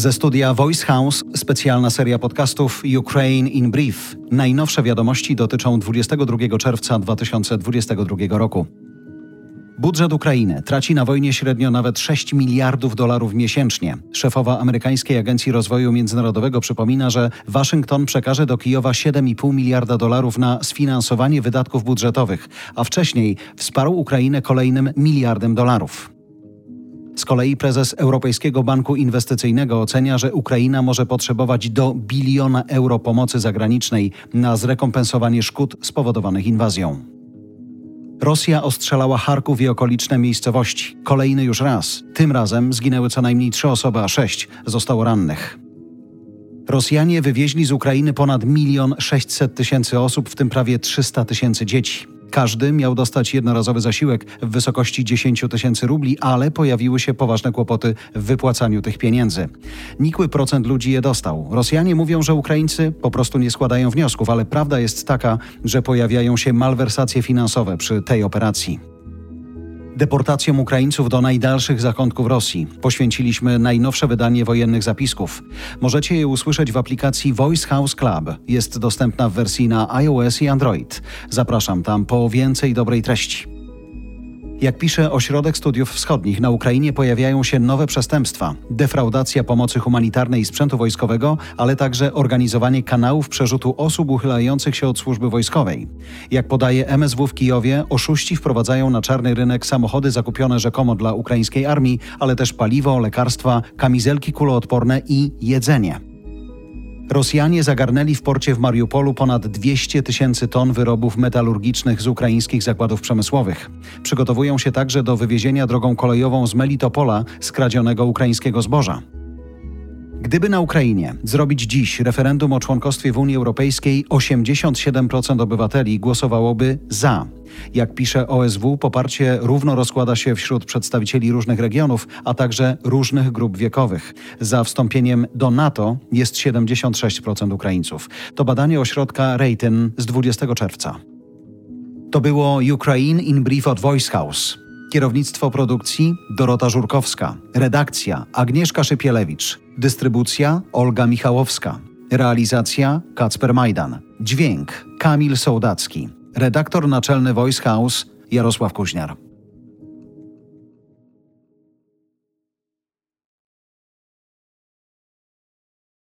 Ze studia Voice House specjalna seria podcastów Ukraine in Brief. Najnowsze wiadomości dotyczą 22 czerwca 2022 roku. Budżet Ukrainy traci na wojnie średnio nawet $6 miliardów miesięcznie. Szefowa amerykańskiej Agencji Rozwoju Międzynarodowego przypomina, że Waszyngton przekaże do Kijowa $7,5 miliarda na sfinansowanie wydatków budżetowych, a wcześniej wsparł Ukrainę kolejnym $1 miliardem. Z kolei prezes Europejskiego Banku Inwestycyjnego ocenia, że Ukraina może potrzebować do €1 biliona pomocy zagranicznej na zrekompensowanie szkód spowodowanych inwazją. Rosja ostrzelała Charków i okoliczne miejscowości. Kolejny już raz. Tym razem zginęły co najmniej 3 osoby, a 6 zostało rannych. Rosjanie wywieźli z Ukrainy ponad 1 600 000 osób, w tym prawie 300 000 dzieci. Każdy miał dostać jednorazowy zasiłek w wysokości 10 000 rubli, ale pojawiły się poważne kłopoty w wypłacaniu tych pieniędzy. Nikły procent ludzi je dostał. Rosjanie mówią, że Ukraińcy po prostu nie składają wniosków, ale prawda jest taka, że pojawiają się malwersacje finansowe przy tej operacji. Deportacjom Ukraińców do najdalszych zakątków Rosji poświęciliśmy najnowsze wydanie wojennych zapisków. Możecie je usłyszeć w aplikacji Voice House Club. Jest dostępna w wersji na iOS i Android. Zapraszam tam po więcej dobrej treści. Jak pisze Ośrodek Studiów Wschodnich, na Ukrainie pojawiają się nowe przestępstwa. Defraudacja pomocy humanitarnej i sprzętu wojskowego, ale także organizowanie kanałów przerzutu osób uchylających się od służby wojskowej. Jak podaje MSW w Kijowie, oszuści wprowadzają na czarny rynek samochody zakupione rzekomo dla ukraińskiej armii, ale też paliwo, lekarstwa, kamizelki kuloodporne i jedzenie. Rosjanie zagarnęli w porcie w Mariupolu ponad 200 000 ton wyrobów metalurgicznych z ukraińskich zakładów przemysłowych. Przygotowują się także do wywiezienia drogą kolejową z Melitopola skradzionego ukraińskiego zboża. Gdyby na Ukrainie zrobić dziś referendum o członkostwie w Unii Europejskiej, 87% obywateli głosowałoby za. Jak pisze OSW, poparcie równo rozkłada się wśród przedstawicieli różnych regionów, a także różnych grup wiekowych. Za wstąpieniem do NATO jest 76% Ukraińców. To badanie ośrodka Raytheon z 20 czerwca. To było Ukraine in Brief od Voice House. Kierownictwo produkcji Dorota Żurkowska. Redakcja Agnieszka Szypielewicz. Dystrybucja Olga Michałowska. Realizacja Kacper Majdan. Dźwięk Kamil Sołdacki. Redaktor naczelny Voice House Jarosław Kuźniar.